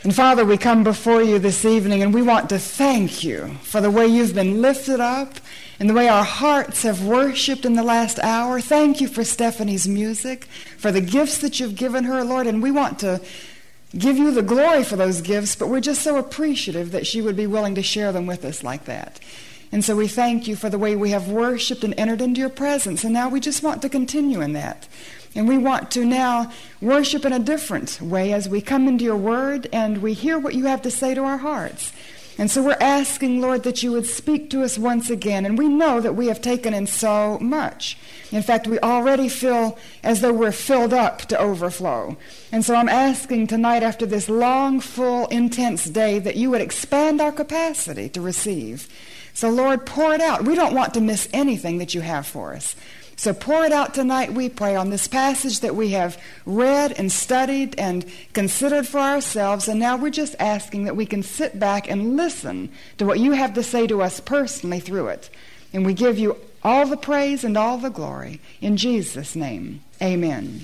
And Father, we come before you this evening and we want to thank you for the way you've been lifted up and the way our hearts have worshiped in the last hour. Thank you for Stephanie's music, for the gifts that you've given her, Lord, and we want to give you the glory for those gifts, but we're just so appreciative that she would be willing to share them with us like that. And so we thank you for the way we have worshiped and entered into your presence, and now we just want to continue in that. And we want to now worship in a different way as we come into your word and we hear what you have to say to our hearts. And so we're asking, Lord, that you would speak to us once again. And we know that we have taken in so much. In fact, we already feel as though we're filled up to overflow. And so I'm asking tonight, after this long, full, intense day, that you would expand our capacity to receive. So, Lord, pour it out. We don't want to miss anything that you have for us. So pour it out tonight, we pray, on this passage that we have read and studied and considered for ourselves. And now we're just asking that we can sit back and listen to what you have to say to us personally through it. And we give you all the praise and all the glory. In Jesus' name, amen.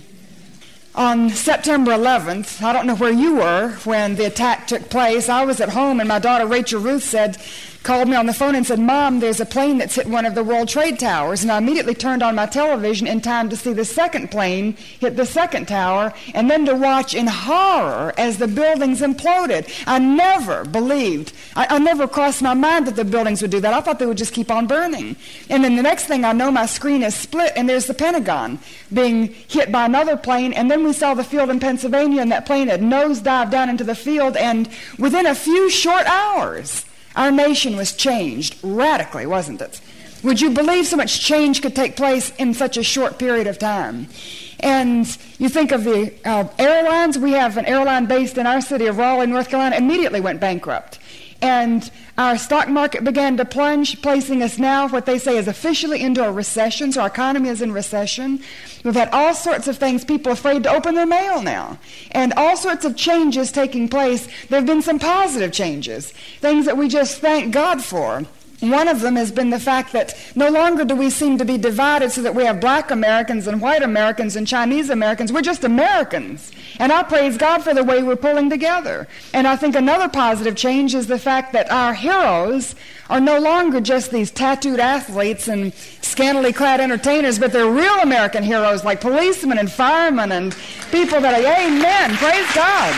On September 11th, I don't know where you were when the attack took place. I was at home, and my daughter Rachel Ruth called me on the phone and said, "Mom, there's a plane that's hit one of the World Trade Towers." And I immediately turned on my television in time to see the second plane hit the second tower, and then to watch in horror as the buildings imploded. I never believed, I never crossed my mind that the buildings would do that. I thought they would just keep on burning. And then the next thing I know, my screen is split, and there's the Pentagon being hit by another plane. And then we saw the field in Pennsylvania, and that plane had nosedived down into the field, and within a few short hours, our nation was changed radically, wasn't it? Would you believe so much change could take place in such a short period of time? And you think of the airlines. We have an airline based in our city of Raleigh, North Carolina, immediately went bankrupt. And our stock market began to plunge, placing us now, what they say, is officially into a recession. So our economy is in recession. We've had all sorts of things, people afraid to open their mail now. And all sorts of changes taking place. There have been some positive changes, things that we just thank God for. One of them has been the fact that no longer do we seem to be divided so that we have black Americans and white Americans and Chinese Americans. We're just Americans. And I praise God for the way we're pulling together. And I think another positive change is the fact that our heroes are no longer just these tattooed athletes and scantily clad entertainers, but they're real American heroes like policemen and firemen and people that are, amen, praise God.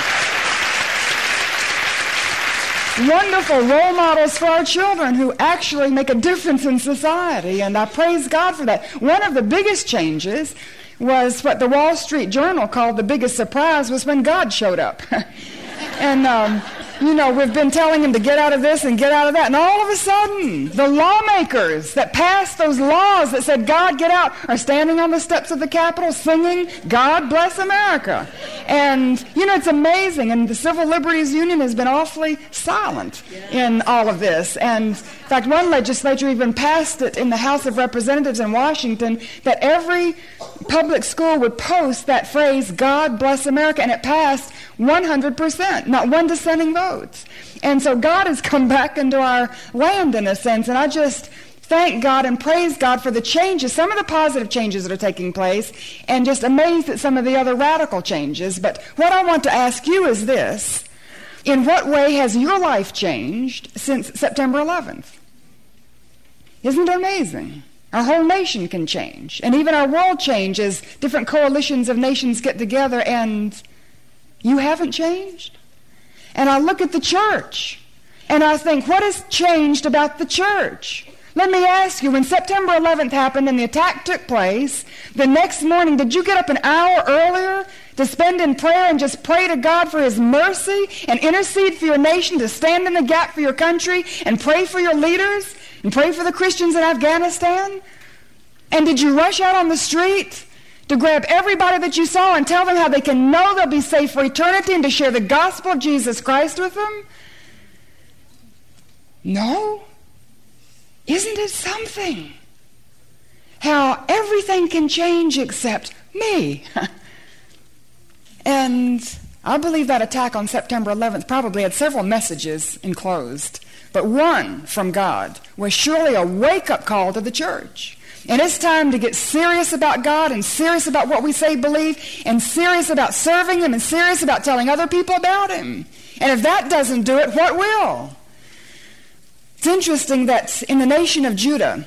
Wonderful role models for our children who actually make a difference in society, and I praise God for that. One of the biggest changes was what the Wall Street Journal called the biggest surprise was when God showed up. And, we've been telling him to get out of this and get out of that, and all of a sudden, the lawmakers that passed those laws that said, "God, get out," are standing on the steps of the Capitol singing, "God bless America." And, it's amazing, and the Civil Liberties Union has been awfully silent in all of this. And, in fact, one legislature even passed it in the House of Representatives in Washington that every public school would post that phrase, "God bless America," and it passed 100%, not one dissenting vote. And so God has come back into our land in a sense, and I just thank God and praise God for the changes, some of the positive changes that are taking place, and just amazed at some of the other radical changes. But what I want to ask you is this: in what way has your life changed since September 11th? Isn't it amazing? Our whole nation can change, and even our world changes. Different coalitions of nations get together, and you haven't changed? And I look at the church, and I think, what has changed about the church? Let me ask you, when September 11th happened and the attack took place, the next morning, did you get up an hour earlier to spend in prayer and just pray to God for his mercy and intercede for your nation, to stand in the gap for your country and pray for your leaders and pray for the Christians in Afghanistan? And did you rush out on the street to grab everybody that you saw and tell them how they can know they'll be safe for eternity and to share the gospel of Jesus Christ with them? No. Isn't it something? How everything can change except me. And I believe that attack on September 11th probably had several messages enclosed. But one from God was surely a wake-up call to the church. And it's time to get serious about God and serious about what we say believe and serious about serving Him and serious about telling other people about Him. And if that doesn't do it, what will? It's interesting that in the nation of Judah,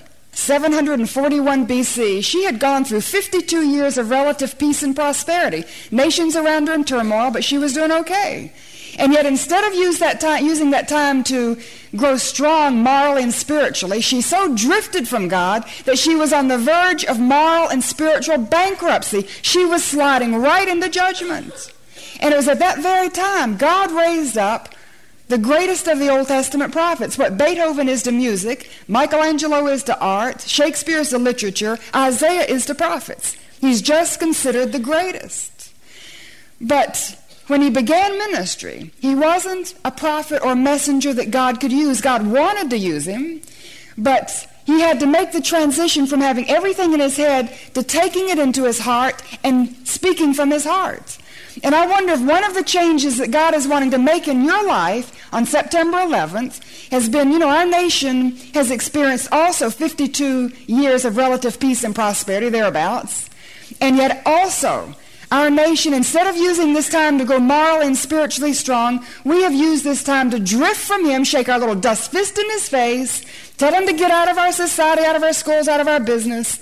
741 BC, she had gone through 52 years of relative peace and prosperity. Nations around her in turmoil, but she was doing okay. And yet instead of using that time to grow strong morally and spiritually, she so drifted from God that she was on the verge of moral and spiritual bankruptcy. She was sliding right into judgment. And it was at that very time God raised up the greatest of the Old Testament prophets. What Beethoven is to music, Michelangelo is to art, Shakespeare is to literature, Isaiah is to prophets. He's just considered the greatest. But when he began ministry, he wasn't a prophet or messenger that God could use. God wanted to use him, but he had to make the transition from having everything in his head to taking it into his heart and speaking from his heart. And I wonder if one of the changes that God is wanting to make in your life on September 11th has been, our nation has experienced also 52 years of relative peace and prosperity, thereabouts. And yet also, our nation, instead of using this time to go morally and spiritually strong, we have used this time to drift from Him, shake our little dust fist in His face, tell Him to get out of our society, out of our schools, out of our business,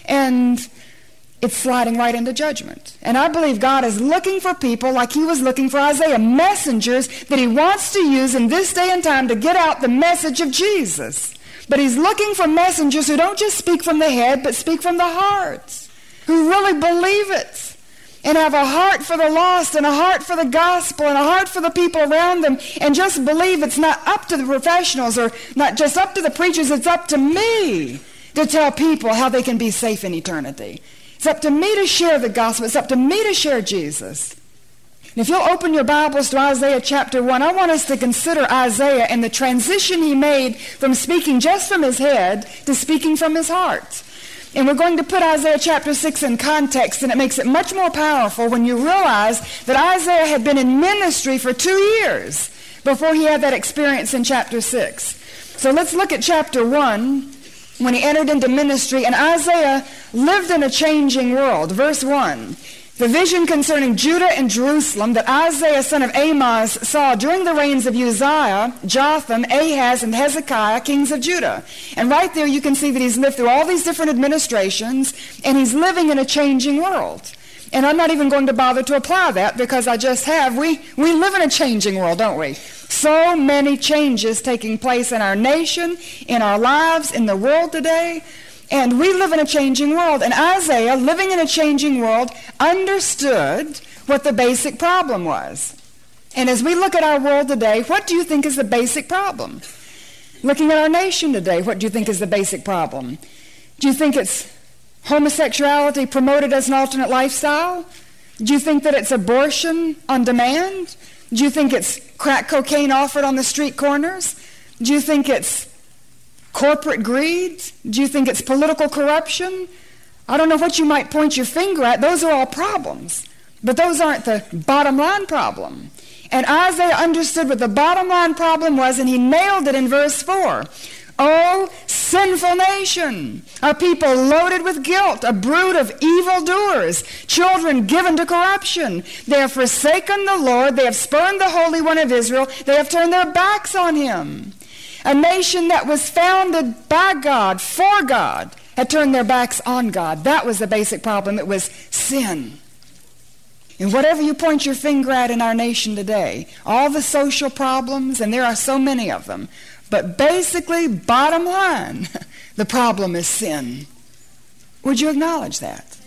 and it's sliding right into judgment. And I believe God is looking for people like He was looking for Isaiah, messengers that He wants to use in this day and time to get out the message of Jesus. But He's looking for messengers who don't just speak from the head, but speak from the heart, who really believe it, and have a heart for the lost and a heart for the gospel and a heart for the people around them, and just believe it's not up to the professionals or not just up to the preachers, it's up to me to tell people how they can be safe in eternity. It's up to me to share the gospel. It's up to me to share Jesus. And if you'll open your Bibles to Isaiah chapter 1, I want us to consider Isaiah and the transition he made from speaking just from his head to speaking from his heart. And we're going to put Isaiah chapter 6 in context, and it makes it much more powerful when you realize that Isaiah had been in ministry for 2 years before he had that experience in chapter 6. So let's look at chapter 1, when he entered into ministry, and Isaiah lived in a changing world. Verse 1, the vision concerning Judah and Jerusalem that Isaiah son of Amoz saw during the reigns of Uzziah, Jotham, Ahaz, and Hezekiah, kings of Judah. And right there you can see that he's lived through all these different administrations, and he's living in a changing world. And I'm not even going to bother to apply that because I just have. We live in a changing world, don't we? So many changes taking place in our nation, in our lives, in the world today. And we live in a changing world. And Isaiah, living in a changing world, understood what the basic problem was. And as we look at our world today, what do you think is the basic problem? Looking at our nation today, what do you think is the basic problem? Do you think it's homosexuality promoted as an alternate lifestyle? Do you think that it's abortion on demand? Do you think it's crack cocaine offered on the street corners? Do you think it's corporate greed? Do you think it's political corruption? I don't know what you might point your finger at. Those are all problems. But those aren't the bottom line problem. And Isaiah understood what the bottom line problem was, and he nailed it in verse 4. Oh, sinful nation, a people loaded with guilt, a brood of evildoers, children given to corruption. They have forsaken the Lord, they have spurned the Holy One of Israel, they have turned their backs on Him. A nation that was founded by God, for God, had turned their backs on God. That was the basic problem. It was sin. And whatever you point your finger at in our nation today, all the social problems, and there are so many of them, but basically, bottom line, the problem is sin. Would you acknowledge that?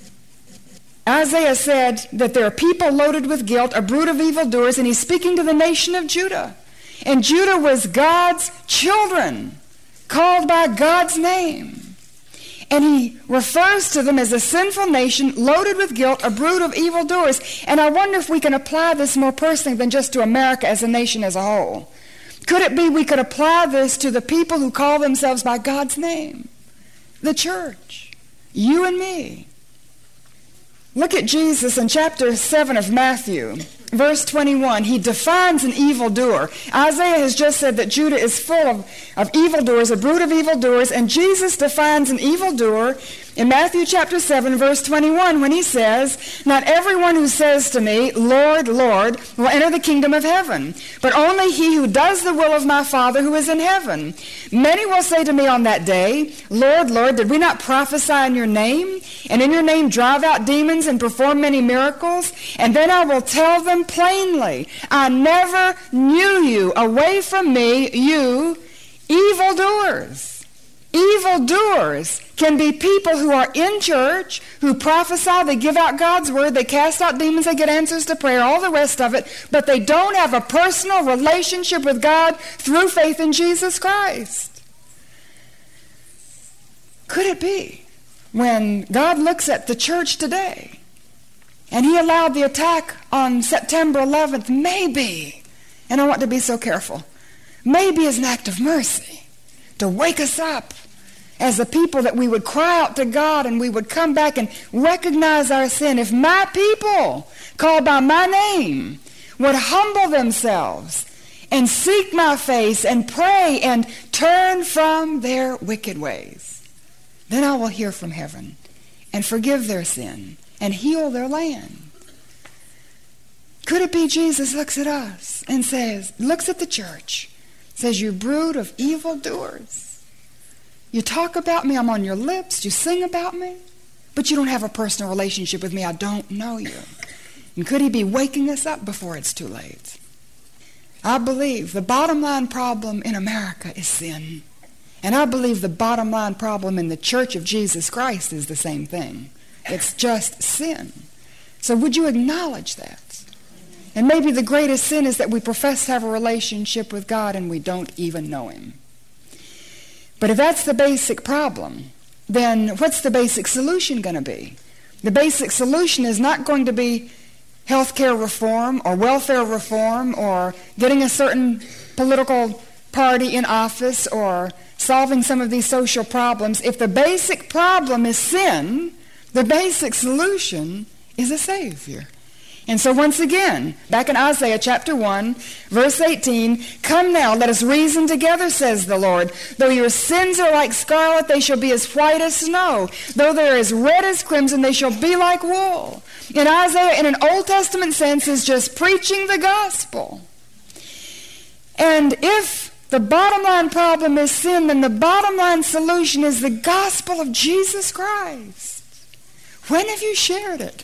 Isaiah said that there are people loaded with guilt, a brood of evildoers, and he's speaking to the nation of Judah. And Judah was God's children, called by God's name. And he refers to them as a sinful nation, loaded with guilt, a brood of evildoers. And I wonder if we can apply this more personally than just to America as a nation as a whole. Could it be we could apply this to the people who call themselves by God's name? The church. You and me. Look at Jesus in chapter 7 of Matthew, verse 21, he defines an evildoer. Isaiah has just said that Judah is full of evildoers, a brood of evildoers, and Jesus defines an evildoer in Matthew chapter 7, verse 21, when he says, "Not everyone who says to me, 'Lord, Lord,' will enter the kingdom of heaven, but only he who does the will of my Father who is in heaven. Many will say to me on that day, 'Lord, Lord, did we not prophesy in your name, and in your name drive out demons and perform many miracles?' And then I will tell them plainly, 'I never knew you. Away from me, you evildoers.'" Evildoers can be people who are in church, who prophesy, they give out God's word, they cast out demons, they get answers to prayer, all the rest of it, but they don't have a personal relationship with God through faith in Jesus Christ. Could it be when God looks at the church today and he allowed the attack on September 11th, maybe, and I want to be so careful, maybe as an act of mercy to wake us up as a people, that we would cry out to God and we would come back and recognize our sin. If my people, called by my name, would humble themselves and seek my face and pray and turn from their wicked ways, then I will hear from heaven and forgive their sin and heal their land. Could it be Jesus looks at us and says, looks at the church, says, "You brood of evildoers. You talk about me, I'm on your lips, you sing about me, but you don't have a personal relationship with me. I don't know you." And could he be waking us up before it's too late? I believe the bottom line problem in America is sin. And I believe the bottom line problem in the Church of Jesus Christ is the same thing. It's just sin. So would you acknowledge that? And maybe the greatest sin is that we profess to have a relationship with God and we don't even know him. But if that's the basic problem, then what's the basic solution going to be? The basic solution is not going to be health care reform or welfare reform or getting a certain political party in office or solving some of these social problems. If the basic problem is sin, the basic solution is a Savior. And so once again, back in Isaiah chapter 1, verse 18, "Come now, let us reason together, says the Lord. Though your sins are like scarlet, they shall be as white as snow. Though they are as red as crimson, they shall be like wool." And Isaiah, in an Old Testament sense, is just preaching the gospel. And if the bottom line problem is sin, then the bottom line solution is the gospel of Jesus Christ. When have you shared it?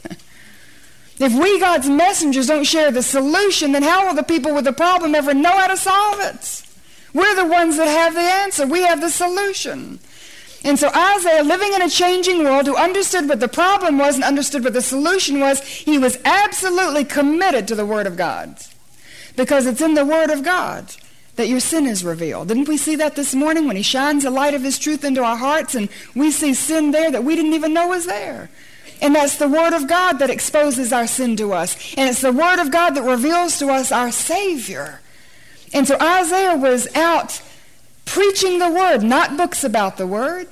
If we, God's messengers, don't share the solution, then how will the people with the problem ever know how to solve it? We're the ones that have the answer. We have the solution. And so Isaiah, living in a changing world, who understood what the problem was and understood what the solution was, he was absolutely committed to the Word of God. Because it's in the Word of God that your sin is revealed. Didn't we see that this morning when he shines the light of his truth into our hearts and we see sin there that we didn't even know was there? And that's the Word of God that exposes our sin to us. And it's the Word of God that reveals to us our Savior. And so Isaiah was out preaching the Word, not books about the Word,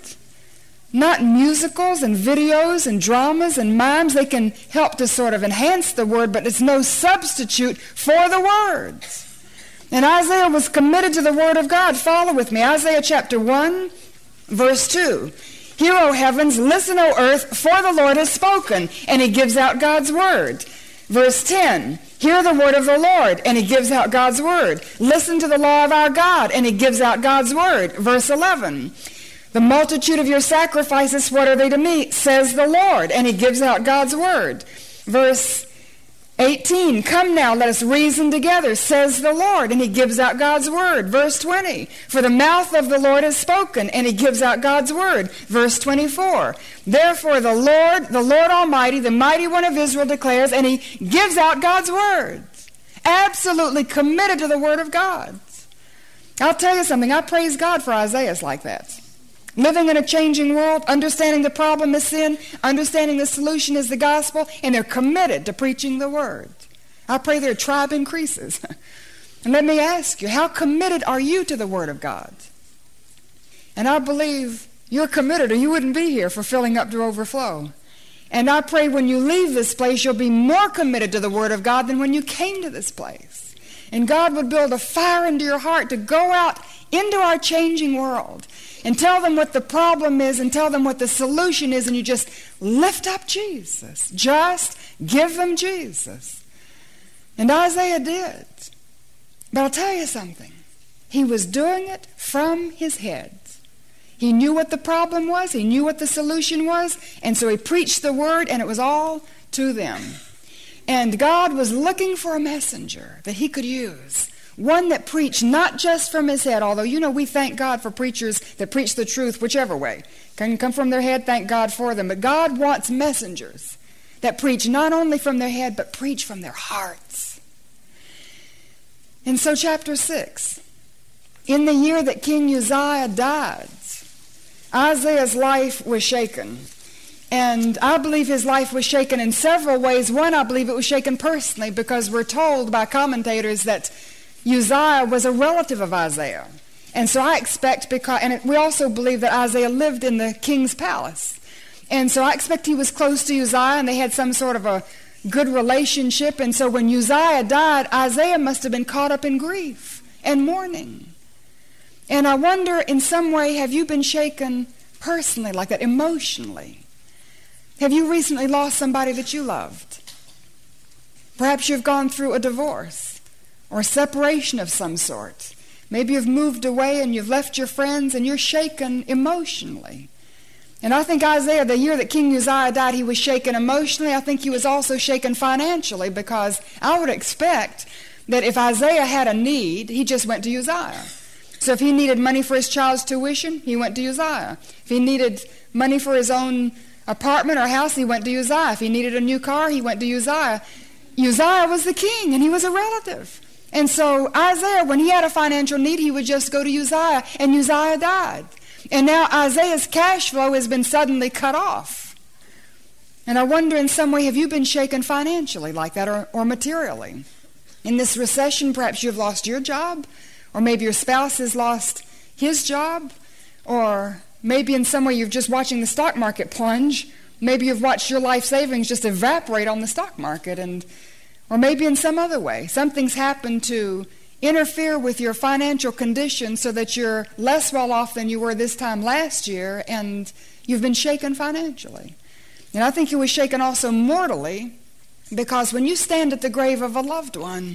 not musicals and videos and dramas and mimes. They can help to sort of enhance the Word, but it's no substitute for the words. And Isaiah was committed to the Word of God. Follow with me. Isaiah chapter 1, verse 2. "Hear, O heavens, listen, O earth, for the Lord has spoken," and he gives out God's word. Verse 10, "Hear the word of the Lord," and he gives out God's word. "Listen to the law of our God," and he gives out God's word. Verse 11, "The multitude of your sacrifices, what are they to me, says the Lord," and he gives out God's word. Verse 18, "Come now, let us reason together, says the Lord," and he gives out God's word. Verse 20, "For the mouth of the Lord has spoken," and he gives out God's word. Verse 24, "Therefore the Lord Almighty, the mighty one of Israel declares," and he gives out God's word. Absolutely committed to the Word of God. I'll tell you something, I praise God for Isaiahs like that. Living in a changing world, understanding the problem is sin, understanding the solution is the gospel, and they're committed to preaching the Word. I pray their tribe increases. And let me ask you, how committed are you to the Word of God? And I believe you're committed or you wouldn't be here for Filling Up to Overflow. And I pray when you leave this place, you'll be more committed to the Word of God than when you came to this place. And God would build a fire into your heart to go out into our changing world and tell them what the problem is and tell them what the solution is, and you just lift up Jesus. Just give them Jesus. And Isaiah did. But I'll tell you something. He was doing it from his head. He knew what the problem was. He knew what the solution was. And so he preached the word, and it was all to them. And God was looking for a messenger that he could use. One that preached not just from his head, although, we thank God for preachers that preach the truth whichever way. Can come from their head, thank God for them. But God wants messengers that preach not only from their head, but preach from their hearts. And so chapter 6. In the year that King Uzziah died, Isaiah's life was shaken. And I believe his life was shaken in several ways. One, I believe it was shaken personally, because we're told by commentators that Uzziah was a relative of Isaiah. And so I expect, we also believe that Isaiah lived in the king's palace. And so I expect he was close to Uzziah, and they had some sort of a good relationship. And so when Uzziah died, Isaiah must have been caught up in grief and mourning. And I wonder, in some way, have you been shaken personally like that, emotionally? Have you recently lost somebody that you loved? Perhaps you've gone through a divorce or a separation of some sort. Maybe you've moved away and you've left your friends and you're shaken emotionally. And I think Isaiah, the year that King Uzziah died, he was shaken emotionally. I think he was also shaken financially, because I would expect that if Isaiah had a need, he just went to Uzziah. So if he needed money for his child's tuition, he went to Uzziah. If he needed money for his own apartment or house, he went to Uzziah. If he needed a new car, he went to Uzziah. Uzziah was the king, and he was a relative. And so Isaiah, when he had a financial need, he would just go to Uzziah, and Uzziah died. And now Isaiah's cash flow has been suddenly cut off. And I wonder, in some way, have you been shaken financially like that, or materially? In this recession, perhaps you've lost your job, or maybe your spouse has lost his job, or maybe in some way you're just watching the stock market plunge. Maybe you've watched your life savings just evaporate on the stock market, or maybe in some other way. Something's happened to interfere with your financial condition so that you're less well off than you were this time last year, and you've been shaken financially. And I think you were shaken also mortally, because when you stand at the grave of a loved one,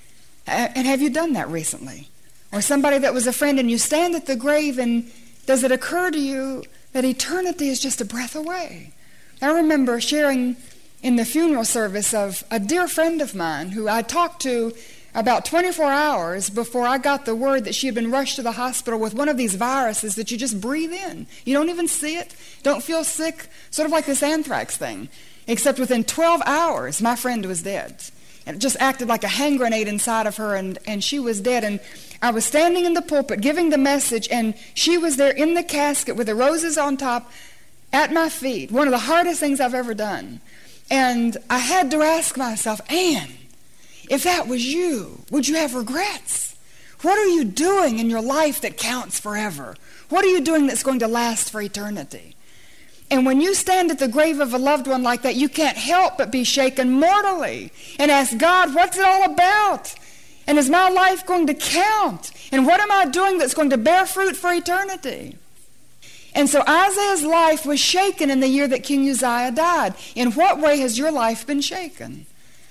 and have you done that recently? Or somebody that was a friend, and you stand at the grave, and does it occur to you that eternity is just a breath away? I remember sharing in the funeral service of a dear friend of mine who I talked to about 24 hours before I got the word that she had been rushed to the hospital with one of these viruses that you just breathe in. You don't even see it, don't feel sick, sort of like this anthrax thing. Except within 12 hours, my friend was dead. And it just acted like a hand grenade inside of her, and she was dead. And I was standing in the pulpit giving the message, and she was there in the casket with the roses on top at my feet. One of the hardest things I've ever done. And I had to ask myself, Anne, if that was you, would you have regrets? What are you doing in your life that counts forever? What are you doing that's going to last for eternity? And when you stand at the grave of a loved one like that, you can't help but be shaken mortally and ask God, what's it all about? And is my life going to count? And what am I doing that's going to bear fruit for eternity? And so Isaiah's life was shaken in the year that King Uzziah died. In what way has your life been shaken?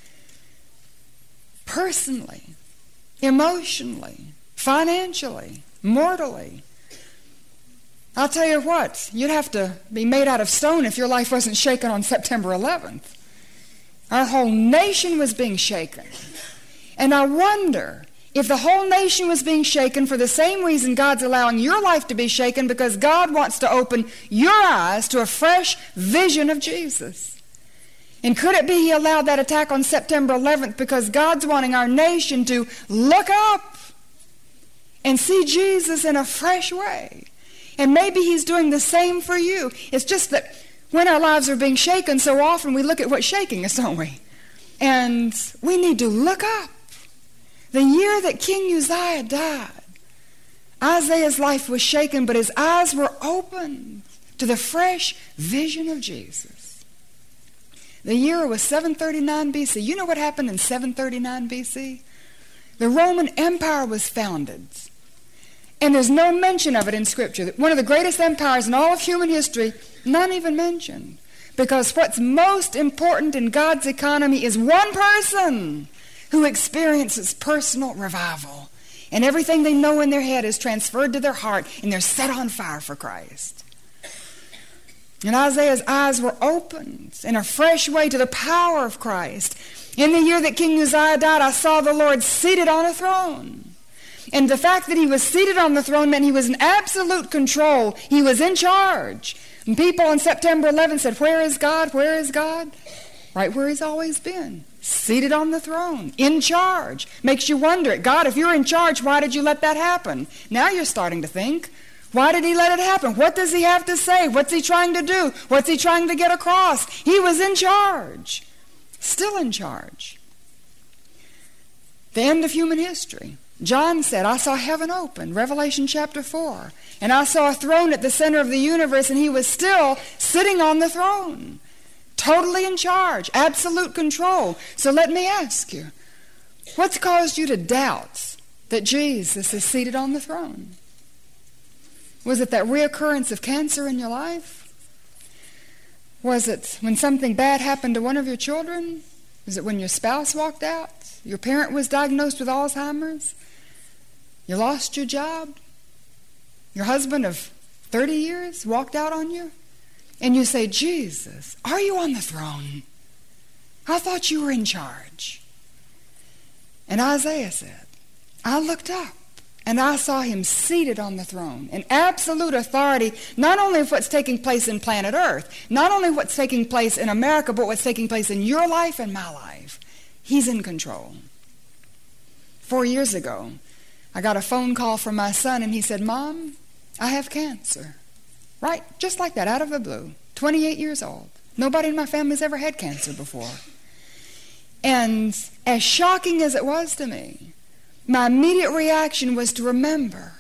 Personally, emotionally, financially, mortally. I'll tell you what, you'd have to be made out of stone if your life wasn't shaken on September 11th. Our whole nation was being shaken. And I wonder if the whole nation was being shaken for the same reason God's allowing your life to be shaken, because God wants to open your eyes to a fresh vision of Jesus. And could it be He allowed that attack on September 11th because God's wanting our nation to look up and see Jesus in a fresh way? And maybe He's doing the same for you. It's just that when our lives are being shaken, so often we look at what's shaking us, don't we? And we need to look up. The year that King Uzziah died, Isaiah's life was shaken, but his eyes were opened to the fresh vision of Jesus. The year was 739 BC. You know what happened in 739 BC? The Roman Empire was founded. And there's no mention of it in Scripture. One of the greatest empires in all of human history, none even mentioned. Because what's most important in God's economy is one person who experiences personal revival. And everything they know in their head is transferred to their heart, and they're set on fire for Christ. And Isaiah's eyes were opened in a fresh way to the power of Christ. In the year that King Uzziah died, I saw the Lord seated on a throne. And the fact that he was seated on the throne meant he was in absolute control. He was in charge. And people on September 11th said, "Where is God? Where is God?" Right where he's always been. Seated on the throne, in charge. Makes you wonder, God, if you're in charge, why did you let that happen? Now you're starting to think, why did he let it happen? What does he have to say? What's he trying to do? What's he trying to get across? He was in charge. Still in charge. The end of human history. John said, I saw heaven open, Revelation chapter 4. And I saw a throne at the center of the universe, and he was still sitting on the throne. Totally in charge, absolute control. So let me ask you, what's caused you to doubt that Jesus is seated on the throne? Was it that reoccurrence of cancer in your life? Was it when something bad happened to one of your children? Was it when your spouse walked out? Your parent was diagnosed with Alzheimer's? You lost your job? Your husband of 30 years walked out on you? And you say, Jesus, are you on the throne? I thought you were in charge. And Isaiah said, I looked up and I saw him seated on the throne in absolute authority, not only of what's taking place in planet Earth, not only what's taking place in America, but what's taking place in your life and my life. He's in control. 4 years ago, I got a phone call from my son and he said, Mom, I have cancer. Right, just like that, out of the blue. 28 years old. Nobody in my family's ever had cancer before. And as shocking as it was to me, my immediate reaction was to remember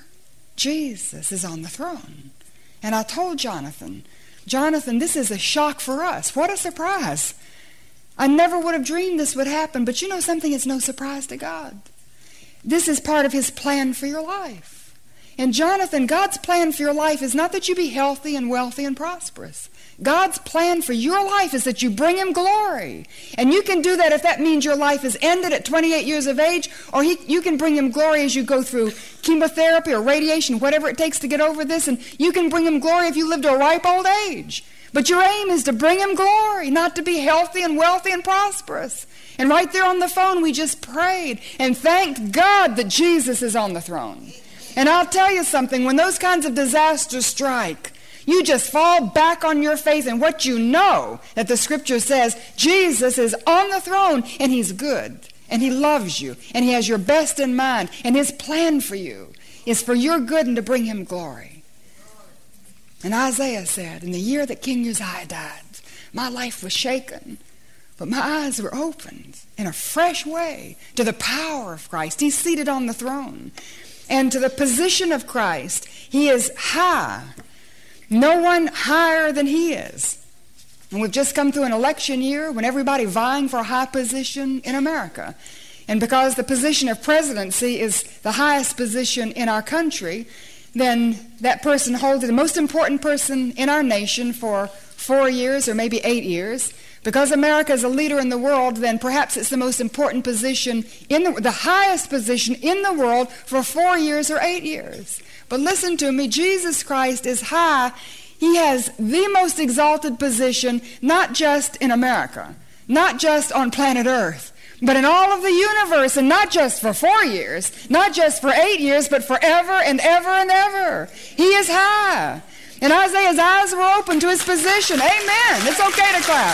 Jesus is on the throne. And I told Jonathan, this is a shock for us. What a surprise. I never would have dreamed this would happen, but you know something, it's no surprise to God. This is part of his plan for your life. And Jonathan, God's plan for your life is not that you be healthy and wealthy and prosperous. God's plan for your life is that you bring him glory. And you can do that if that means your life is ended at 28 years of age, or you can bring him glory as you go through chemotherapy or radiation, whatever it takes to get over this, and you can bring him glory if you live to a ripe old age. But your aim is to bring him glory, not to be healthy and wealthy and prosperous. And right there on the phone, we just prayed and thanked God that Jesus is on the throne. And I'll tell you something, when those kinds of disasters strike, you just fall back on your faith in what you know that the Scripture says, Jesus is on the throne and he's good and he loves you and he has your best in mind, and his plan for you is for your good and to bring him glory. And Isaiah said, in the year that King Uzziah died, my life was shaken, but my eyes were opened in a fresh way to the power of Christ. He's seated on the throne. And to the position of Christ, he is high. No one higher than he is. And we've just come through an election year when everybody vying for a high position in America. And because the position of presidency is the highest position in our country, then that person holds it, the most important person in our nation for 4 years or maybe 8 years. Because America is a leader in the world, then perhaps it's the most important position, the highest position in the world for 4 years or 8 years. But listen to me, Jesus Christ is high. He has the most exalted position, not just in America, not just on planet Earth, but in all of the universe, and not just for 4 years, not just for 8 years, but forever and ever and ever. He is high. And Isaiah's eyes were open to his position. Amen. It's okay to clap.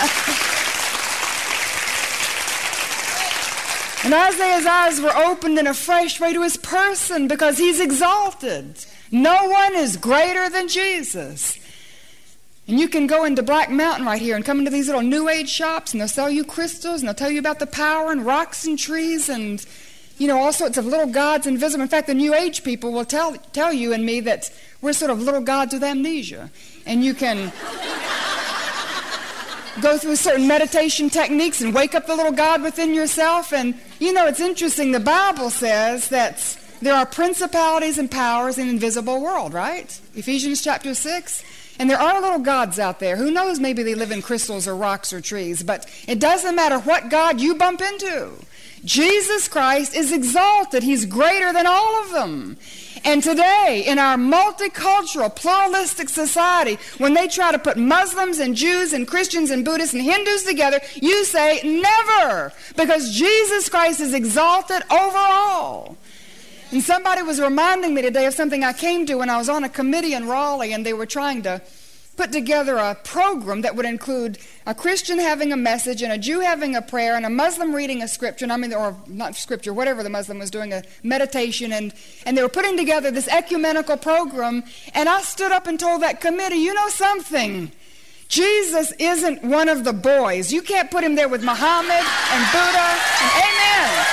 And Isaiah's eyes were opened in a fresh way to his person because he's exalted. No one is greater than Jesus. And you can go into Black Mountain right here and come into these little New Age shops, and they'll sell you crystals, and they'll tell you about the power and rocks and trees and, you know, all sorts of little gods invisible. In fact, the New Age people will tell you and me that we're sort of little gods with amnesia. And you can go through certain meditation techniques and wake up the little God within yourself. And, it's interesting. The Bible says that there are principalities and powers in the invisible world, right? Ephesians chapter 6. And there are little gods out there. Who knows, maybe they live in crystals or rocks or trees. But it doesn't matter what God you bump into. Jesus Christ is exalted. He's greater than all of them. And today, in our multicultural, pluralistic society, when they try to put Muslims and Jews and Christians and Buddhists and Hindus together, you say, never, because Jesus Christ is exalted over all. And somebody was reminding me today of something I came to when I was on a committee in Raleigh, and they were trying to put together a program that would include a Christian having a message and a Jew having a prayer and a Muslim reading a scripture, or not scripture, whatever the Muslim was doing, a meditation, and they were putting together this ecumenical program, and I stood up and told that committee, you know something? Jesus isn't one of the boys. You can't put him there with Muhammad and Buddha, and amen.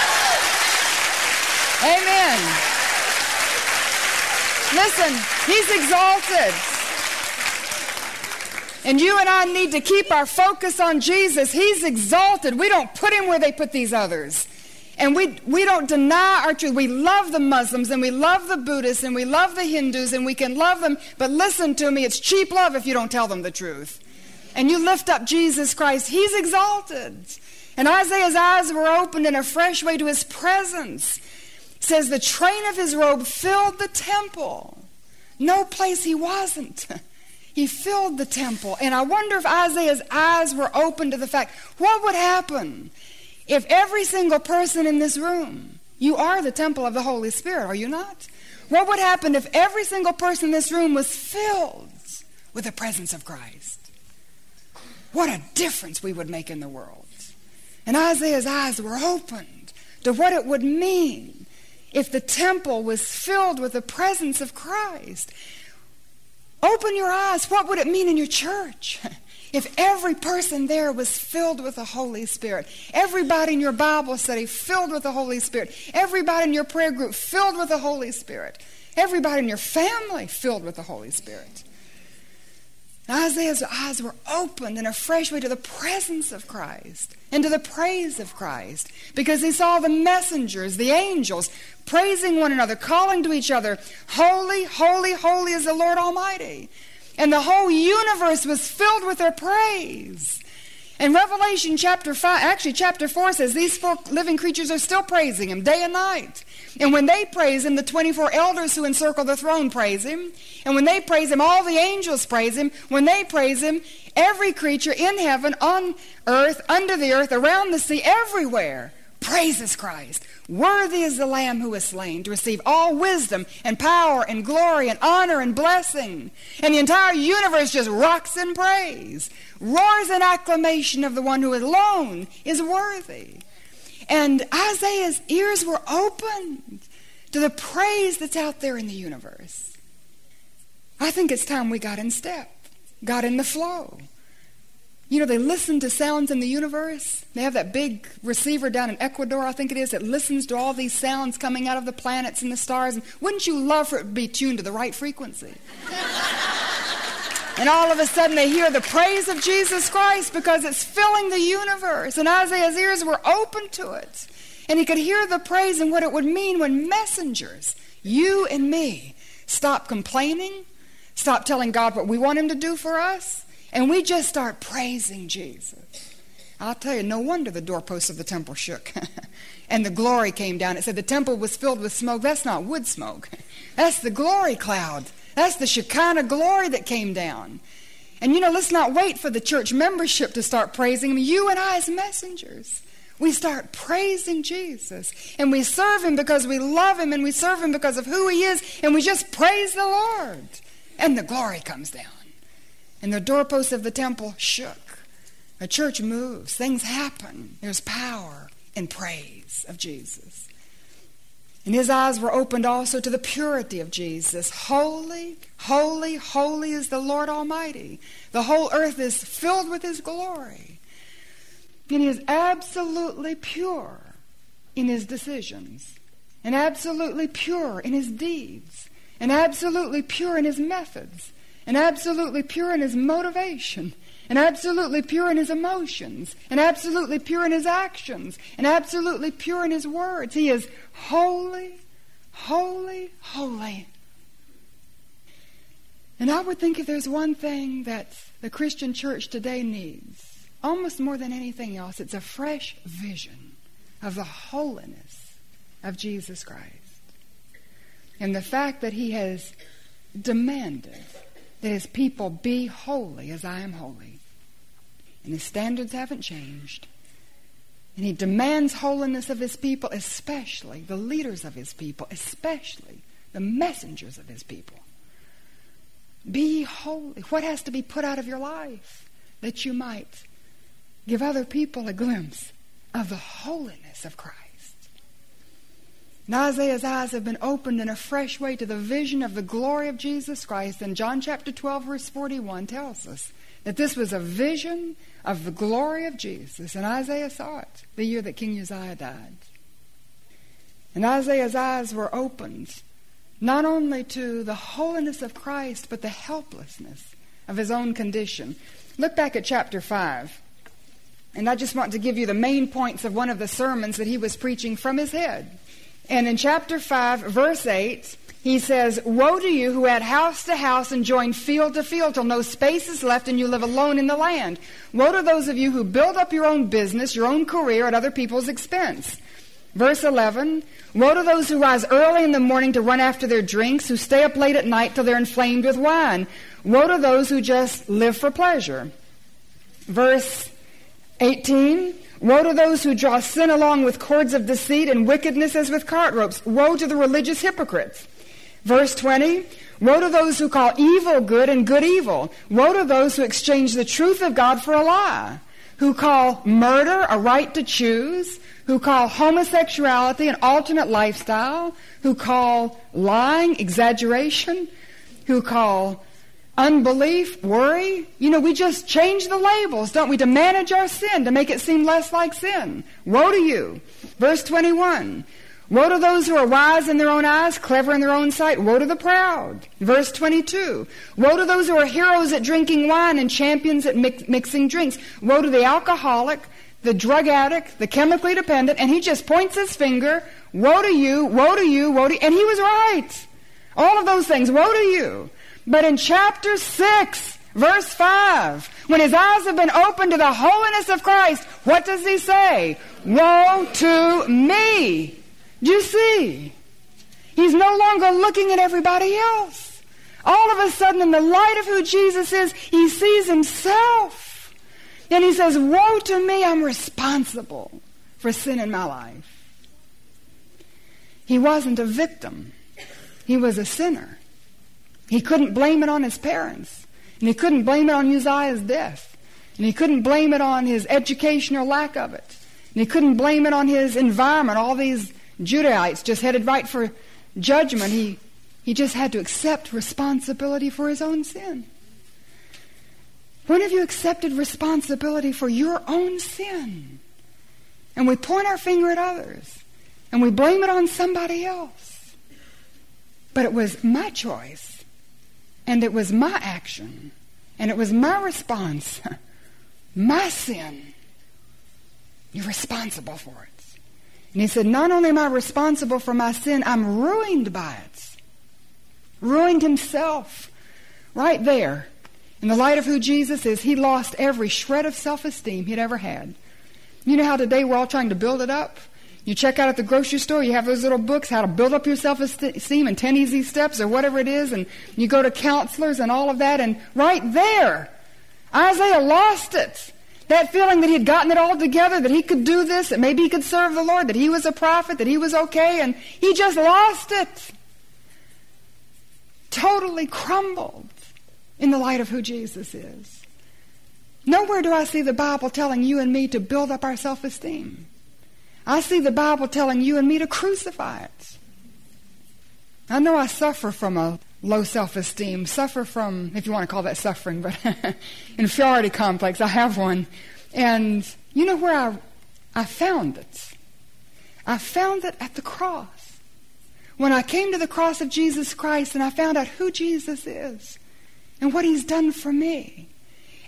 Amen. Listen, he's exalted. And you and I need to keep our focus on Jesus. He's exalted. We don't put him where they put these others. And we don't deny our truth. We love the Muslims and we love the Buddhists and we love the Hindus and we can love them. But listen to me, it's cheap love if you don't tell them the truth. And you lift up Jesus Christ. He's exalted. And Isaiah's eyes were opened in a fresh way to his presence. It says the train of his robe filled the temple. No place he wasn't. He filled the temple. And I wonder if Isaiah's eyes were open to the fact, what would happen if every single person in this room, you are the temple of the Holy Spirit, are you not? What would happen if every single person in this room was filled with the presence of Christ? What a difference we would make in the world. And Isaiah's eyes were opened to what it would mean if the temple was filled with the presence of Christ. Open your eyes. What would it mean in your church if every person there was filled with the Holy Spirit? Everybody in your Bible study filled with the Holy Spirit. Everybody in your prayer group filled with the Holy Spirit. Everybody in your family filled with the Holy Spirit. Isaiah's eyes were opened in a fresh way to the presence of Christ and to the praise of Christ, because he saw the messengers, the angels, praising one another, calling to each other, holy, holy, holy is the Lord Almighty. And the whole universe was filled with their praise. And Revelation chapter 4 says these four living creatures are still praising him day and night. And when they praise him, the 24 elders who encircle the throne praise him. And when they praise him, all the angels praise him. When they praise him, every creature in heaven, on earth, under the earth, around the sea, everywhere praises Christ. Worthy is the Lamb who was slain to receive all wisdom and power and glory and honor and blessing. And the entire universe just rocks in praise, roars in acclamation of the one who alone is worthy. And Isaiah's ears were opened to the praise that's out there in the universe. I think it's time we got in step, got in the flow. You know, they listen to sounds in the universe. They have that big receiver down in Ecuador, I think it is, that listens to all these sounds coming out of the planets and the stars. And wouldn't you love for it to be tuned to the right frequency? And all of a sudden they hear the praise of Jesus Christ because it's filling the universe. And Isaiah's ears were open to it. And he could hear the praise and what it would mean when messengers, you and me, stop complaining, stop telling God what we want him to do for us, and we just start praising Jesus. I'll tell you, no wonder the doorposts of the temple shook. And the glory came down. It said the temple was filled with smoke. That's not wood smoke. That's the glory cloud. That's the Shekinah glory that came down. And you know, let's not wait for the church membership to start praising him. You and I as messengers, we start praising Jesus. And we serve him because we love him, and we serve him because of who he is. And we just praise the Lord. And the glory comes down. And the doorposts of the temple shook. A church moves. Things happen. There's power in praise of Jesus. And his eyes were opened also to the purity of Jesus. Holy, holy, holy is the Lord Almighty. The whole earth is filled with his glory. And he is absolutely pure in his decisions, and absolutely pure in his deeds, and absolutely pure in his methods, and absolutely pure in his motivation. and absolutely pure in his emotions, and absolutely pure in his actions, and absolutely pure in his words. He is holy, holy, holy. And I would think if there's one thing that the Christian church today needs, almost more than anything else, it's a fresh vision of the holiness of Jesus Christ. And the fact that he has demanded that his people be holy as I am holy. And his standards haven't changed. And he demands holiness of his people, especially the leaders of his people, especially the messengers of his people. Be holy. What has to be put out of your life that you might give other people a glimpse of the holiness of Christ? And Isaiah's eyes have been opened in a fresh way to the vision of the glory of Jesus Christ. And John chapter 12, verse 41 tells us that this was a vision of the glory of Jesus. And Isaiah saw it the year that King Uzziah died. And Isaiah's eyes were opened not only to the holiness of Christ, but the helplessness of his own condition. Look back at chapter 5. And I just want to give you the main points of one of the sermons that he was preaching from his head. And in chapter 5, verse 8, he says, "Woe to you who add house to house and join field to field till no space is left and you live alone in the land. Woe to those of you who build up your own business, your own career at other people's expense." Verse 11, "Woe to those who rise early in the morning to run after their drinks, who stay up late at night till they're inflamed with wine. Woe to those who just live for pleasure." Verse 18, "Woe to those who draw sin along with cords of deceit and wickedness as with cart ropes. Woe to the religious hypocrites." Verse 20, "Woe to those who call evil good and good evil. Woe to those who exchange the truth of God for a lie, who call murder a right to choose, who call homosexuality an alternate lifestyle, who call lying exaggeration, who call unbelief worry." You know, we just change the labels, don't we, to manage our sin, to make it seem less like sin. Woe to you. Verse 21, "Woe to those who are wise in their own eyes, clever in their own sight. Woe to the proud." Verse 22, "Woe to those who are heroes at drinking wine and champions at mixing drinks. Woe to the alcoholic, the drug addict, the chemically dependent." And he just points his finger. Woe to you, woe to you, woe to you. And he was right. All of those things, woe to you. But in chapter 6, verse 5, when his eyes have been opened to the holiness of Christ, what does he say? Woe to me. Do you see? He's no longer looking at everybody else. All of a sudden, in the light of who Jesus is, he sees himself. And he says, woe to me, I'm responsible for sin in my life. He wasn't a victim. He was a sinner. He couldn't blame it on his parents. And he couldn't blame it on Uzziah's death. And he couldn't blame it on his education or lack of it. And he couldn't blame it on his environment, all these Judahites just headed right for judgment. He just had to accept responsibility for his own sin. When have you accepted responsibility for your own sin? And we point our finger at others. And we blame it on somebody else. But it was my choice. And it was my action. And it was my response. My sin. You're responsible for it. And he said, not only am I responsible for my sin, I'm ruined by it. Ruined himself. Right there. In the light of who Jesus is, he lost every shred of self-esteem he'd ever had. You know how today we're all trying to build it up? You check out at the grocery store, you have those little books, how to build up your self-esteem and 10 easy steps or whatever it is, and you go to counselors and all of that, and right there, Isaiah lost it. That feeling that he had gotten it all together, that he could do this, that maybe he could serve the Lord, that he was a prophet, that he was okay, and he just lost it. Totally crumbled in the light of who Jesus is. Nowhere do I see the Bible telling you and me to build up our self-esteem. I see the Bible telling you and me to crucify it. I know I suffer from a low self-esteem, suffer from, if you want to call that suffering, but inferiority complex. I have one. And you know where I found it? I found it at the cross. When I came to the cross of Jesus Christ and I found out who Jesus is and what he's done for me.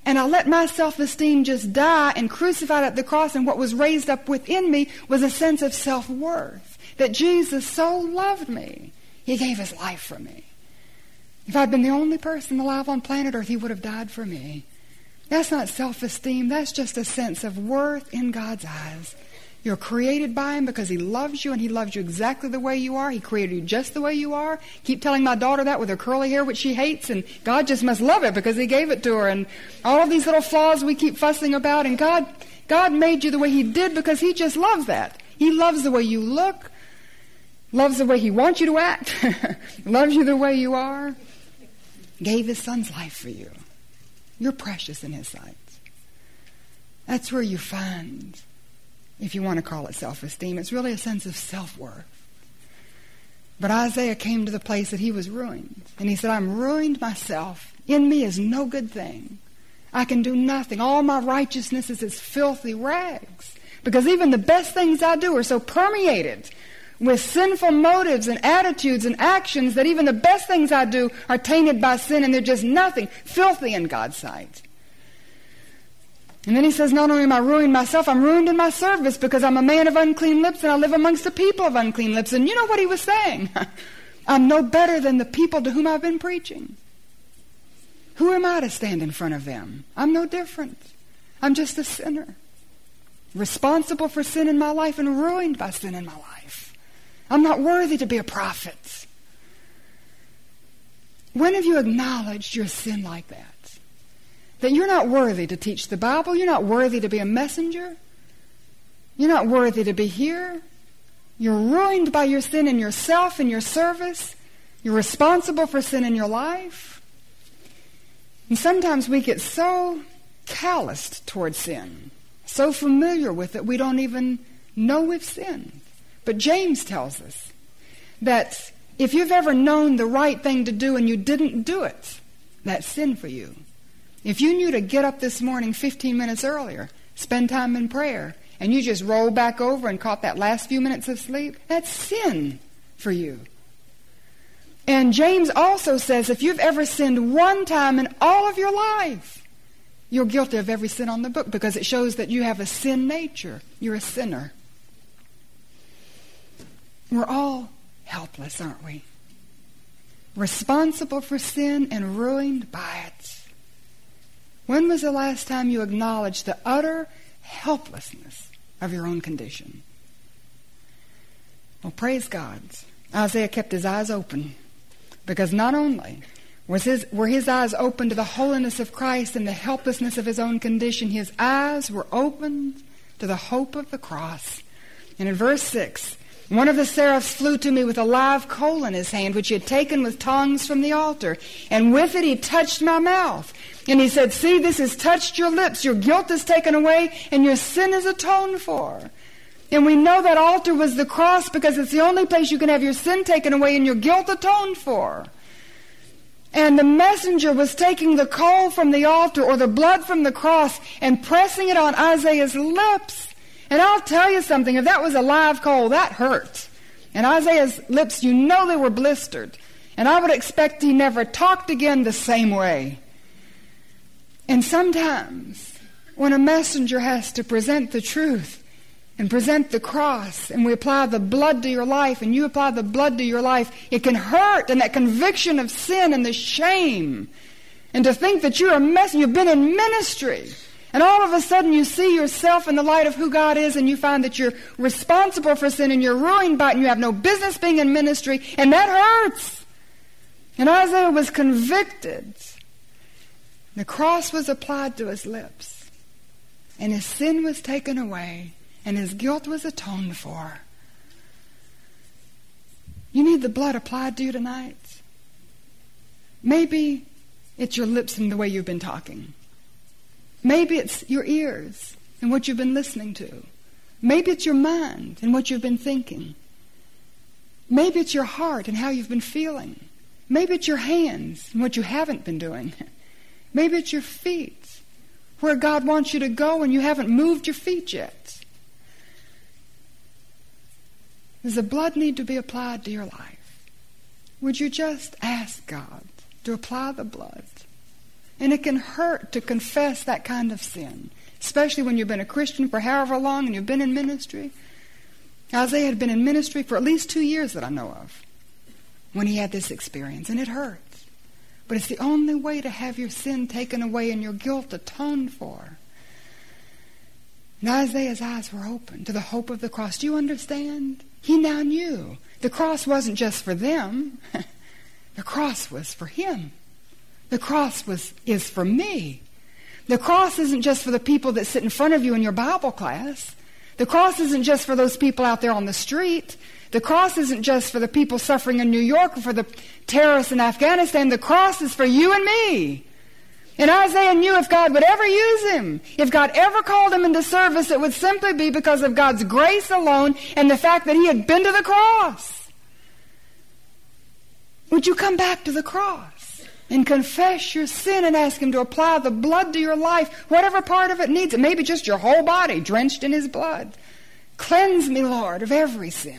And I let my self-esteem just die and crucified at the cross, and what was raised up within me was a sense of self-worth. That Jesus so loved me, he gave his life for me. If I'd been the only person alive on planet Earth, he would have died for me. That's not self-esteem. That's just a sense of worth in God's eyes. You're created by him because he loves you, and he loves you exactly the way you are. He created you just the way you are. Keep telling my daughter that with her curly hair, which she hates, and God just must love it because he gave it to her. And all of these little flaws we keep fussing about, and God made you the way he did because he just loves that. He loves the way you look, loves the way he wants you to act, loves you the way you are. Gave his son's life for you. You're precious in his sight. That's where you find, if you want to call it self-esteem, it's really a sense of self-worth. But Isaiah came to the place that he was ruined. And he said, I'm ruined myself. In me is no good thing. I can do nothing. All my righteousness is as filthy rags. Because even the best things I do are so permeated with sinful motives and attitudes and actions that even the best things I do are tainted by sin, and they're just nothing, filthy in God's sight. And then he says, not only am I ruined myself, I'm ruined in my service because I'm a man of unclean lips and I live amongst the people of unclean lips. And you know what he was saying? I'm no better than the people to whom I've been preaching. Who am I to stand in front of them? I'm no different. I'm just a sinner, responsible for sin in my life and ruined by sin in my life. I'm not worthy to be a prophet. When have you acknowledged your sin like that? That you're not worthy to teach the Bible. You're not worthy to be a messenger. You're not worthy to be here. You're ruined by your sin in yourself and your service. You're responsible for sin in your life. And sometimes we get so calloused towards sin, so familiar with it, we don't even know we've sinned. But James tells us that if you've ever known the right thing to do and you didn't do it, that's sin for you. If you knew to get up this morning 15 minutes earlier, spend time in prayer, and you just rolled back over and caught that last few minutes of sleep, that's sin for you. And James also says if you've ever sinned one time in all of your life, you're guilty of every sin on the book because it shows that you have a sin nature. You're a sinner. We're all helpless, aren't we? Responsible for sin and ruined by it. When was the last time you acknowledged the utter helplessness of your own condition? Well, praise God. Isaiah kept his eyes open because not only were his eyes open to the holiness of Christ and the helplessness of his own condition, his eyes were opened to the hope of the cross. And in verse 6, one of the seraphs flew to me with a live coal in his hand, which he had taken with tongs from the altar. And with it he touched my mouth. And he said, see, this has touched your lips. Your guilt is taken away, and your sin is atoned for. And we know that altar was the cross because it's the only place you can have your sin taken away and your guilt atoned for. And the messenger was taking the coal from the altar or the blood from the cross and pressing it on Isaiah's lips. And I'll tell you something, if that was a live coal, that hurt. And Isaiah's lips, you know they were blistered. And I would expect he never talked again the same way. And sometimes, when a messenger has to present the truth and present the cross, and we apply the blood to your life, and you apply the blood to your life, it can hurt, and that conviction of sin and the shame. And to think that you're a messenger, you've been in ministry, and all of a sudden you see yourself in the light of who God is, and you find that you're responsible for sin, and you're ruined by it, and you have no business being in ministry, and that hurts. And Isaiah was convicted. The cross was applied to his lips, and his sin was taken away, and his guilt was atoned for. You need the blood applied to you tonight. Maybe it's your lips and the way you've been talking. Maybe it's your ears and what you've been listening to. Maybe it's your mind and what you've been thinking. Maybe it's your heart and how you've been feeling. Maybe it's your hands and what you haven't been doing. Maybe it's your feet, where God wants you to go and you haven't moved your feet yet. Does the blood need to be applied to your life? Would you just ask God to apply the blood? And it can hurt to confess that kind of sin, especially when you've been a Christian for however long and you've been in ministry. Isaiah had been in ministry for at least 2 years that I know of when he had this experience, and it hurts. But it's the only way to have your sin taken away and your guilt atoned for. And Isaiah's eyes were open to the hope of the cross. Do you understand? He now knew the cross wasn't just for them. The cross was for him. The cross is for me. The cross isn't just for the people that sit in front of you in your Bible class. The cross isn't just for those people out there on the street. The cross isn't just for the people suffering in New York or for the terrorists in Afghanistan. The cross is for you and me. And Isaiah knew if God would ever use him, if God ever called him into service, it would simply be because of God's grace alone and the fact that he had been to the cross. Would you come back to the cross and confess your sin and ask him to apply the blood to your life, whatever part of it needs it, maybe just your whole body drenched in his blood. Cleanse me, Lord, of every sin.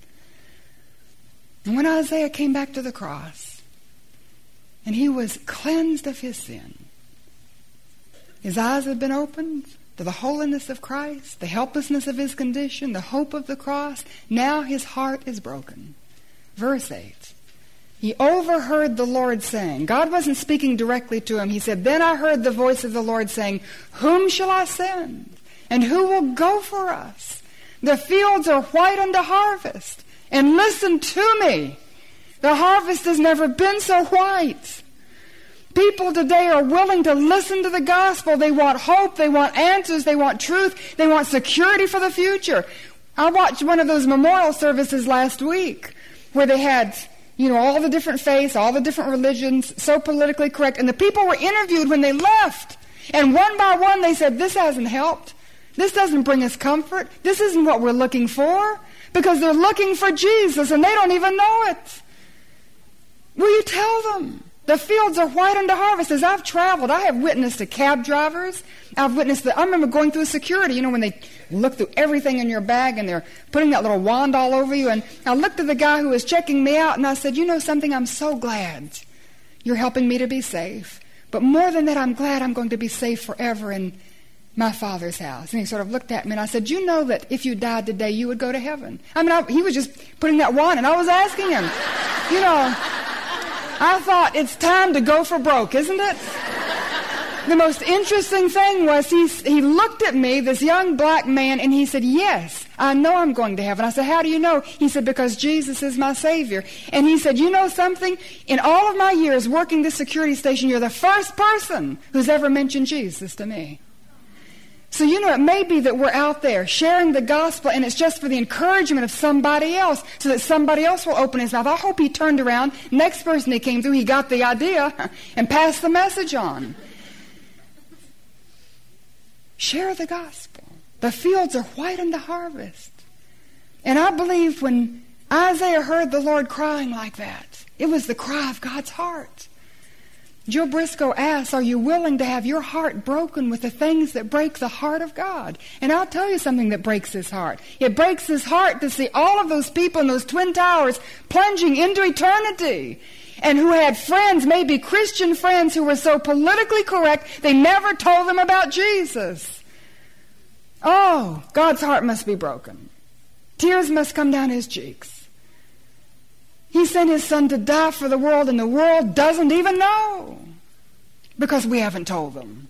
And when Isaiah came back to the cross and he was cleansed of his sin, his eyes had been opened to the holiness of Christ, the helplessness of his condition, the hope of the cross. Now his heart is broken. Verse 8. He overheard the Lord saying, God wasn't speaking directly to him. He said, then I heard the voice of the Lord saying, whom shall I send? And who will go for us? The fields are white unto harvest. And listen to me. The harvest has never been so white. People today are willing to listen to the gospel. They want hope. They want answers. They want truth. They want security for the future. I watched one of those memorial services last week where they had, all the different faiths, all the different religions, so politically correct. And the people were interviewed when they left. And one by one they said, this hasn't helped. This doesn't bring us comfort. This isn't what we're looking for. Because they're looking for Jesus and they don't even know it. Will you tell them? The fields are white unto harvest. As I've traveled, I have witnessed the cab drivers. I remember going through security, when they look through everything in your bag and they're putting that little wand all over you. And I looked at the guy who was checking me out and I said, something, I'm so glad you're helping me to be safe. But more than that, I'm glad I'm going to be safe forever in my Father's house. And he sort of looked at me and I said, you know that if you died today, you would go to heaven. He was just putting that wand and I was asking him, I thought it's time to go for broke, isn't it? The most interesting thing was he looked at me, this young black man, and he said, yes, I know I'm going to heaven. I said, how do you know? He said, because Jesus is my Savior. And he said, you know something? In all of my years working this security station, you're the first person who's ever mentioned Jesus to me. So, it may be that we're out there sharing the gospel and it's just for the encouragement of somebody else so that somebody else will open his mouth. I hope he turned around. Next person he came through, he got the idea and passed the message on. Share the gospel. The fields are white unto harvest. And I believe when Isaiah heard the Lord crying like that, it was the cry of God's heart. Joe Briscoe asks, are you willing to have your heart broken with the things that break the heart of God? And I'll tell you something that breaks his heart. It breaks his heart to see all of those people in those Twin Towers plunging into eternity and who had friends, maybe Christian friends, who were so politically correct they never told them about Jesus. Oh, God's heart must be broken. Tears must come down his cheeks. He sent his son to die for the world, and the world doesn't even know because we haven't told them.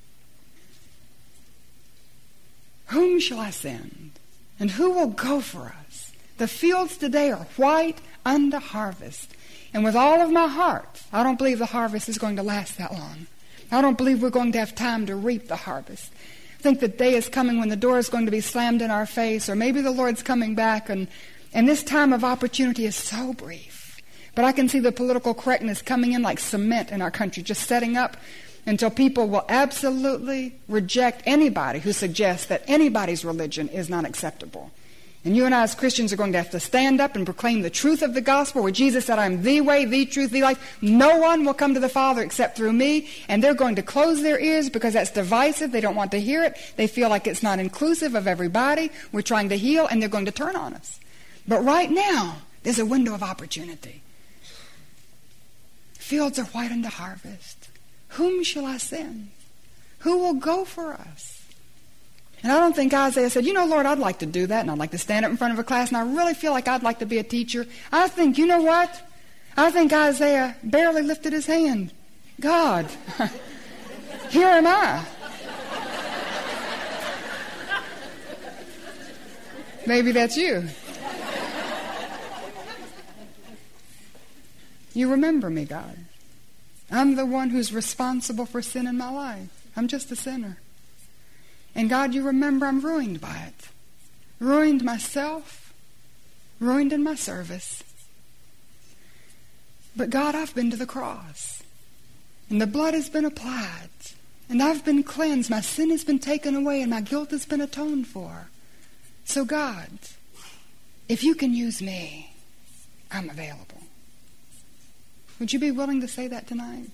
Whom shall I send? And who will go for us? The fields today are white unto harvest. And with all of my heart, I don't believe the harvest is going to last that long. I don't believe we're going to have time to reap the harvest. I think the day is coming when the door is going to be slammed in our face, or maybe the Lord's coming back, and this time of opportunity is so brief. But I can see the political correctness coming in like cement in our country, just setting up until people will absolutely reject anybody who suggests that anybody's religion is not acceptable. And you and I as Christians are going to have to stand up and proclaim the truth of the gospel, where Jesus said, I am the way, the truth, the life. No one will come to the Father except through me. And they're going to close their ears because that's divisive. They don't want to hear it. They feel like it's not inclusive of everybody. We're trying to heal, and they're going to turn on us. But right now, there's a window of opportunity. Fields are white unto harvest. Whom shall I send? Who will go for us? And I don't think Isaiah said, Lord, I'd like to do that, and I'd like to stand up in front of a class, and I really feel like I'd like to be a teacher. I think, you know what? I think Isaiah barely lifted his hand. God, here am I. Maybe that's you. You remember me, God. I'm the one who's responsible for sin in my life. I'm just a sinner. And God, you remember I'm ruined by it. Ruined myself. Ruined in my service. But God, I've been to the cross. And the blood has been applied. And I've been cleansed. My sin has been taken away and my guilt has been atoned for. So God, if you can use me, I'm available. Would you be willing to say that tonight?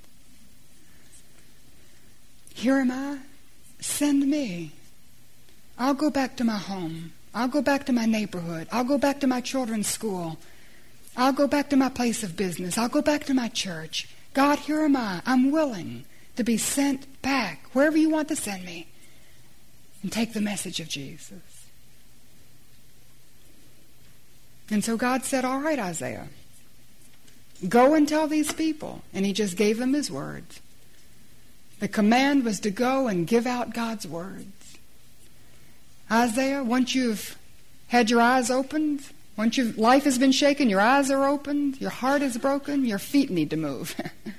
Here am I. Send me. I'll go back to my home. I'll go back to my neighborhood. I'll go back to my children's school. I'll go back to my place of business. I'll go back to my church. God, here am I. I'm willing to be sent back wherever you want to send me and take the message of Jesus. And so God said, all right, Isaiah, go and tell these people. And he just gave them his words. The command was to go and give out God's words. Isaiah, once you've had your eyes opened, once life has been shaken, your eyes are opened, your heart is broken, your feet need to move.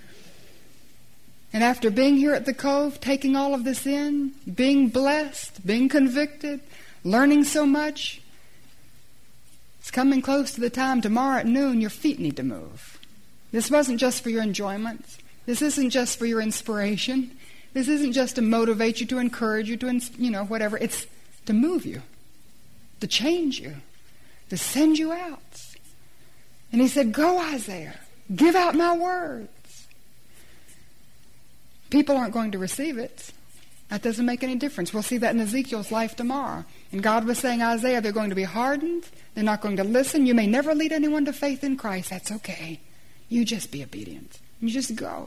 And after being here at the Cove, taking all of this in, being blessed, being convicted, learning so much, it's coming close to the time tomorrow at noon your feet need to move. This wasn't just for your enjoyment. This isn't just for your inspiration. This isn't just to motivate you, to encourage you, to, whatever. It's to move you, to change you, to send you out. And he said, go, Isaiah, give out my words. People aren't going to receive it. That doesn't make any difference. We'll see that in Ezekiel's life tomorrow. And God was saying, Isaiah, they're going to be hardened. They're not going to listen. You may never lead anyone to faith in Christ. That's okay. You just be obedient. You just go.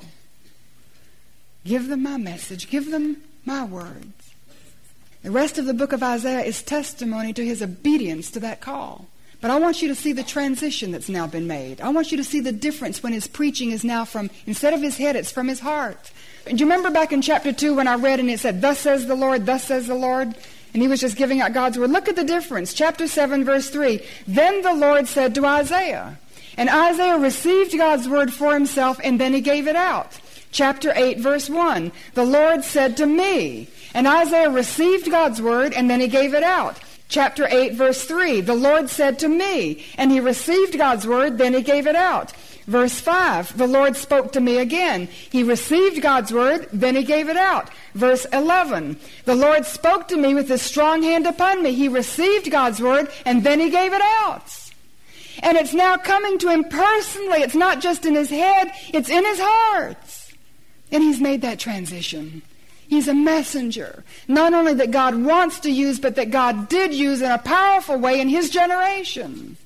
Give them my message. Give them my words. The rest of the book of Isaiah is testimony to his obedience to that call. But I want you to see the transition that's now been made. I want you to see the difference when his preaching is now from, instead of his head, it's from his heart. Do you remember back in chapter 2 when I read and it said, thus says the Lord, thus says the Lord? And he was just giving out God's word. Look at the difference. Chapter 7, verse 3. Then the Lord said to Isaiah. And Isaiah received God's word for himself, and then he gave it out. Chapter 8, verse 1. The Lord said to me. And Isaiah received God's word, and then he gave it out. Chapter 8, verse 3. The Lord said to me. And he received God's word, then he gave it out. Verse 5, the Lord spoke to me again. He received God's word, then he gave it out. Verse 11, the Lord spoke to me with his strong hand upon me. He received God's word, and then he gave it out. And it's now coming to him personally. It's not just in his head, it's in his heart. And he's made that transition. He's a messenger. Not only that God wants to use, but that God did use in a powerful way in his generation.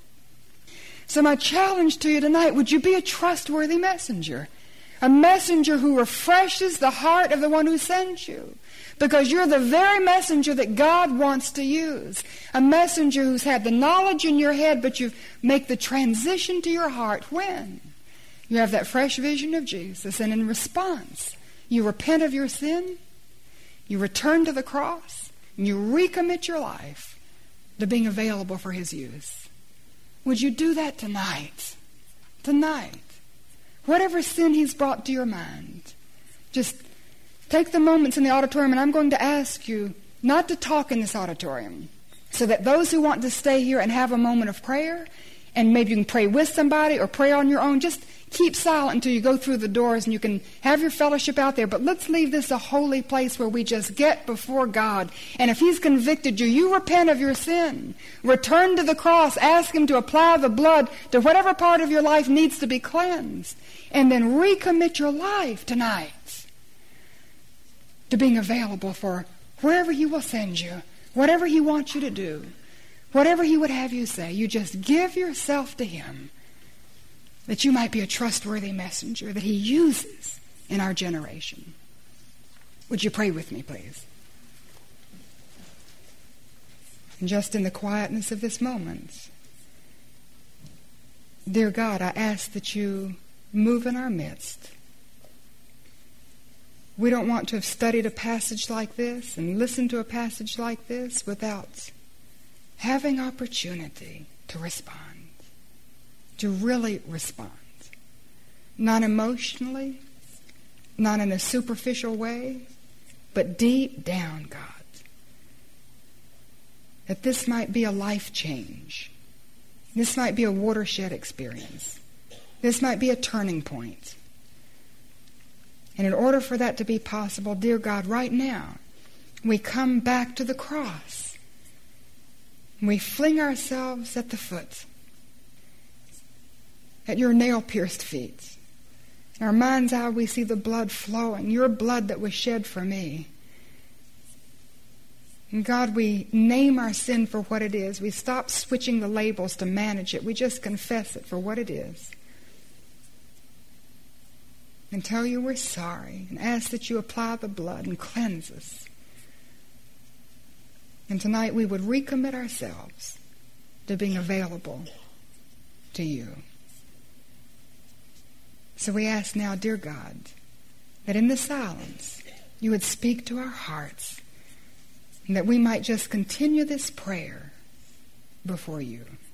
So my challenge to you tonight, would you be a trustworthy messenger? A messenger who refreshes the heart of the one who sent you. Because you're the very messenger that God wants to use. A messenger who's had the knowledge in your head, but you make the transition to your heart when? You have that fresh vision of Jesus, and in response, you repent of your sin, you return to the cross, and you recommit your life to being available for his use. Would you do that tonight? Tonight. Whatever sin he's brought to your mind, just take the moments in the auditorium, and I'm going to ask you not to talk in this auditorium, so that those who want to stay here and have a moment of prayer, and maybe you can pray with somebody or pray on your own, just keep silent until you go through the doors and you can have your fellowship out there. But let's leave this a holy place where we just get before God. And if he's convicted you, you repent of your sin. Return to the cross. Ask him to apply the blood to whatever part of your life needs to be cleansed. And then recommit your life tonight to being available for wherever he will send you, whatever he wants you to do, whatever he would have you say. You just give yourself to him, that you might be a trustworthy messenger that he uses in our generation. Would you pray with me, please? And just in the quietness of this moment, dear God, I ask that you move in our midst. We don't want to have studied a passage like this and listened to a passage like this without having opportunity to respond, to really respond. Not emotionally, not in a superficial way, but deep down, God. That this might be a life change. This might be a watershed experience. This might be a turning point. And in order for that to be possible, dear God, right now, we come back to the cross. We fling ourselves at the foot, at your nail-pierced feet. In our mind's eye, we see the blood flowing, your blood that was shed for me. And God, we name our sin for what it is. We stop switching the labels to manage it. We just confess it for what it is. And tell you we're sorry and ask that you apply the blood and cleanse us. And tonight we would recommit ourselves to being available to you. So we ask now, dear God, that in the silence you would speak to our hearts and that we might just continue this prayer before you.